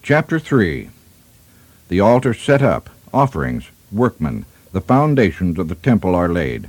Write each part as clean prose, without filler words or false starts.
Chapter 3. The altar set up, offerings, workmen, the foundations of the temple are laid.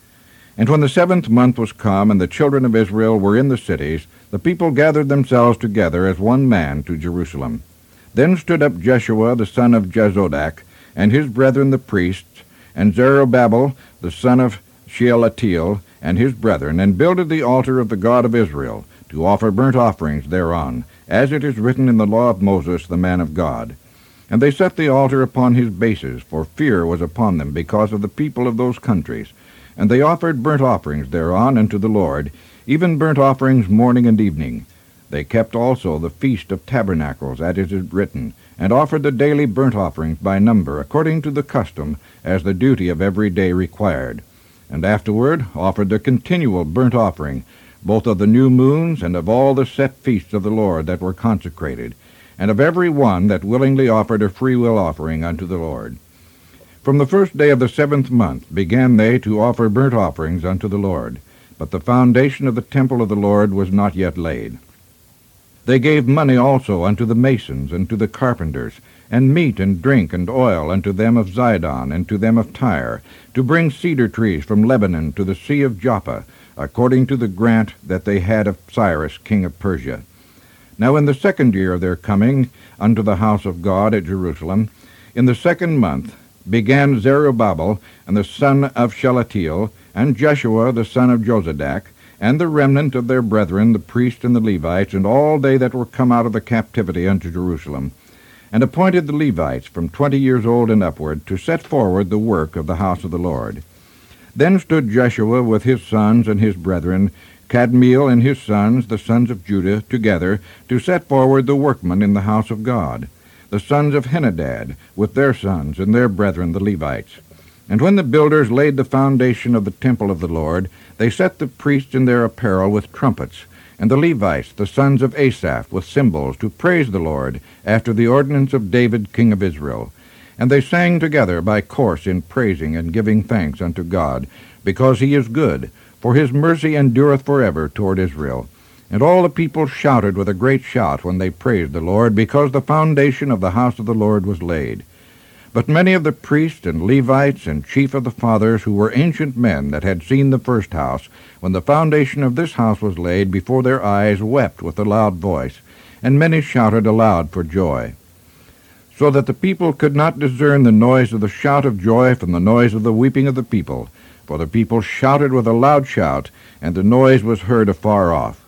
And when the 7th month was come, and the children of Israel were in the cities, the people gathered themselves together as one man to Jerusalem. Then stood up Jeshua the son of Jozadak, and his brethren the priests, and Zerubbabel the son of Shealtiel, and his brethren, and builded the altar of the God of Israel, to offer burnt offerings thereon, as it is written in the law of Moses the man of God. And they set the altar upon his bases, for fear was upon them because of the people of those countries. And they offered burnt offerings thereon unto the Lord, even burnt offerings morning and evening. They kept also the feast of tabernacles, as it is written, and offered the daily burnt offerings by number, according to the custom, as the duty of every day required. And afterward offered the continual burnt offering, both of the new moons and of all the set feasts of the Lord that were consecrated, and of every one that willingly offered a freewill offering unto the Lord. From the first day of the 7th month began they to offer burnt offerings unto the Lord, but the foundation of the temple of the Lord was not yet laid. They gave money also unto the masons and to the carpenters, and meat and drink and oil unto them of Zidon and to them of Tyre, to bring cedar trees from Lebanon to the sea of Joppa, according to the grant that they had of Cyrus king of Persia. Now in the 2nd year of their coming unto the house of God at Jerusalem, in the 2nd month, began Zerubbabel and the son of Shealtiel, and Jeshua the son of Jozadak, and the remnant of their brethren, the priests and the Levites, and all they that were come out of the captivity unto Jerusalem, and appointed the Levites from 20 years old and upward to set forward the work of the house of the Lord. Then stood Jeshua with his sons and his brethren, Kadmiel and his sons, the sons of Judah, together, to set forward the workmen in the house of God, the sons of Henadad, with their sons and their brethren the Levites. And when the builders laid the foundation of the temple of the Lord, they set the priests in their apparel with trumpets, and the Levites, the sons of Asaph, with cymbals, to praise the Lord, after the ordinance of David king of Israel. And they sang together by course in praising and giving thanks unto God, because he is good, for his mercy endureth forever toward Israel. And all the people shouted with a great shout when they praised the Lord, because the foundation of the house of the Lord was laid. But many of the priests and Levites and chief of the fathers, who were ancient men that had seen the first house, when the foundation of this house was laid before their eyes, wept with a loud voice, and many shouted aloud for joy, so that the people could not discern the noise of the shout of joy from the noise of the weeping of the people. For the people shouted with a loud shout, and the noise was heard afar off.